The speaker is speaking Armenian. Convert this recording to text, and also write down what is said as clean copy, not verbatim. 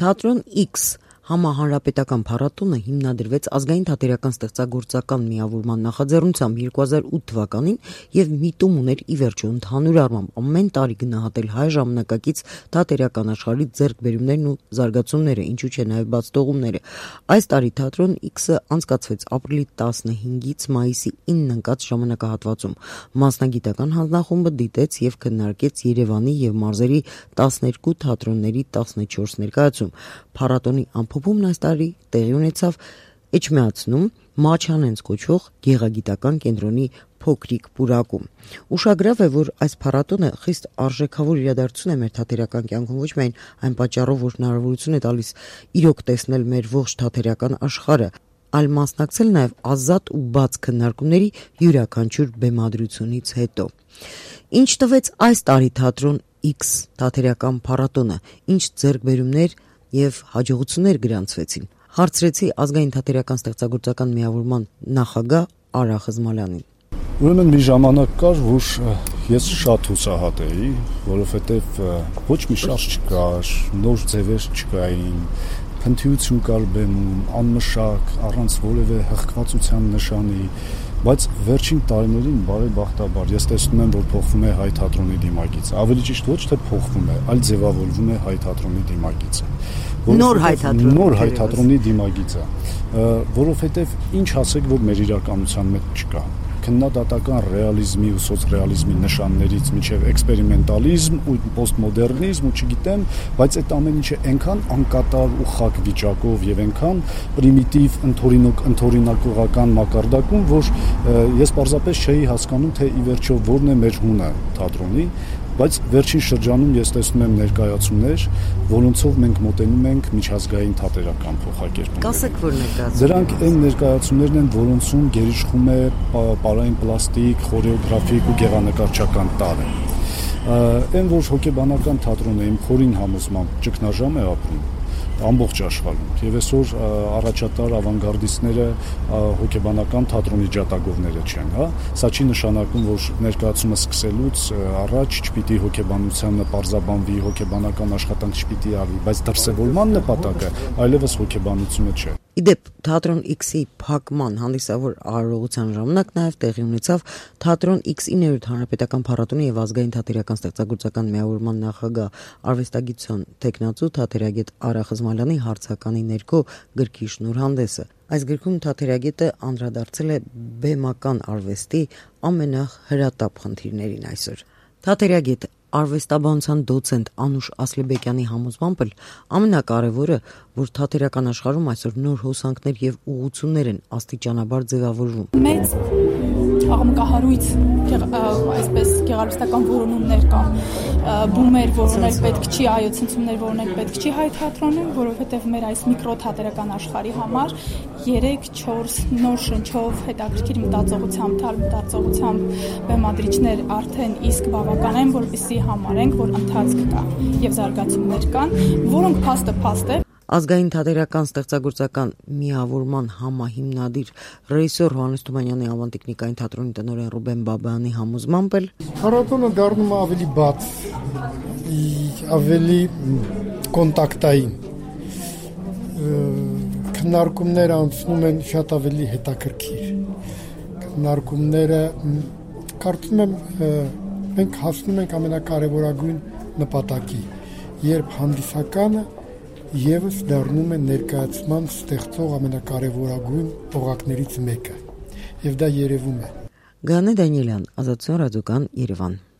Թատրոն X համահանրապետական փառատոնը հիմնադրվեց ազգային թատերական ստեղծագործական միավորման նախաձեռնությամբ 2008 թվականին եւ միտում ուներ ի վերջո ընդհանուր առմամբ ամեն տարի գնահատել հայ ժամանակակից թատերական աշխարհի ձեռքբերումներն ու զարգացումները, ինչու չէ նաեւ բացթողումները։ Այս տարի Թատրոն X-ը անցկացվեց ապրիլի 15-ից մայիսի 9 ընկած ժամանակահատվածում։ Մասնագիտական հանձնախումբը դիտեց եւ քննարկեց Երևանի եւ մարզերի 12 թատրոնների 14 ներկայացում։ Փառատոնի ամփոփումն այս տարի տեղի ունեցավ Էջմիածնում Մաչանենց կոչվող գեղագիտական կենտրոնի փոքրիկ պուրակում։ Ուշագրավ է, որ այս փառատոնը խիստ արժեքավոր իրադարձություն է մեր թատերական կյանքում, ոչ միայն այն պատճառով, որ հնարավորություն է տալիս իրոք տեսնել մեր ողջ թատերական աշխարհը, այլ մասնակցել նաև ազատ ու բաց քննարկումների յուրաքանչյուր բեմադրությունից հետո։ Ինչ տվեց այս տարի Թատրոն X թատերական փառատոնը, ինչ ձեռքբերումներ եւ հաջողություններ գրանցվեցին, հարցրեցի ազգային թատերական ստեղծագործական միավորման նախագահ Արա Խզմալյանին։ Ուրեմն մի ժամանակ կար, որ ես շատ հուսահատ էի, որովհետև ոչ մի շարժ չկար, նոր ձևեր չկային, փնթիություն կար բեմում, անմշակ, առանց որևէ հղկվածության նշանի, բայց վերջին տարիներին բարեբախտաբար ես տեսնում եմ, որ փոխվում է հայ թատրոնի դիմագիծը, ավելի ճիշտ ոչ թե փոխվում է, այլ ձևավորվում է հայ թատրոնի դիմագիծը։ Նոր հայ թատրոնի դիմագիծը, որովհետև ինչ ասեք, որ մեր իրականության մեջ չկա։ Քննադատական ռեալիզմի ու սոցռեալիզմի նշաններից մինչև էքսպերիմենտալիզմ ու պոստմոդեռնիզմ ու չգիտեմ, բայց այդ ամեն ինչը այնքան անկատար ու խակ վիճակով եւ այնքան պրիմիտիվ ընթորինակողական մակարդակում, որ ես պարզապես չէի հասկանում, թե ի վերջո որն է մեր հունը թատրոնի, բայց վերջին շրջանում ես տեսնում եմ ներկայացումներ, որոնցով մենք մոտենում ենք միջազգային թատերական փոխակերպումներին։ Կասեք, որ ներկայացում։ Դրանք այն ներկայացումներն են, որոնցում գերիշխում է պարային պլաստիկ, խորեոգրաֆիկ ու գեղանկարչական տարր։ Այն որ հոգեբանական թատրոնը իմ խորին համոզմամբ ճգնաժամ է ապրում ամբողջ աշխարհում եւ այսօր առաջատար ավանգարդիստները հոգեբանական թատրոնի ջատագովները չեն, հա, սա չի նշանակում, որ ներկայացումը սկսելուց առաջ չպիտի հոգեբանությանը պարզաբանվի, հոգեբանական աշխատանք չպիտի արվի, բայց դրսևորման նպատակը այլևս հոգեբանությունը չէ։ Իդեպ Թատրոն X-ի փակման հանդիսավոր արարողության ժամանակ նաև տեղի ունեցավ Թատրոն X-ի 9-րդ հանրապետական փառատոնի եւ ազգային թատերական ստեղծագործական միավորման նախագահ արվեստագիտության տեխնացու թատերագետ Արա Խզմալյանի հարցականի ներքո գրքի շնորհանդեսը։ Այս գրքում թատերագետը անդրադարձել է բեմական արվեստի ամենահրատապ խնդիրներին այսօր։ Թատերագետ արվեստաբանության դոցենտ Անուշ Ասլիբեկյանի համոզմամբ ամենակարևորը, որ թատերական աշխարհում այսօր նոր հոսանքներ եւ ուղղություններ են աստիճանաբար ձևավորվում։ Մեծ աղմկահարույց այսպես գեղարվեստական որոնումներ կան, բումեր, որոնել պետք չի, այո, ցնցումներ, որոնել պետք չի հայ թատրոնում, որովհետեւ մեր այս միկրո թատերական աշխարհի համար 3-4 նոր շնչով հետաքրքիր մտածողությամբ բեմադրիչներ արդեն իսկ բավական են, որպեսզի համարենք, որ ընթացք կա եւ զարգացումներ կան, որոնք փաստը Ազգային թատերական ստեղծագործական միավորման համահիմնադիր ռեժիսոր Հովհաննես Թումանյանի ավանդիկնիկային թատրոնի տնօրեն Ռուբեն Բաբայանի համոզմամբ փառատոնը դառնում է ավելի բաց, ավելի կոնտակտային, քննարկումները անցնում են շատ ավելի հետաքրքիր, քննարկումները կարծում եմ մենք հասնում ենք ամենակարևորագույն նպատակի, երբ հանդիսականը եւս դառնում է ներկայացման ստեղծող ամենակարևորագույն օղակներից մեկը, եւ դա երևում է։ Գանե Դանիելյան, Ազատություն ռադիոկան, Երևան։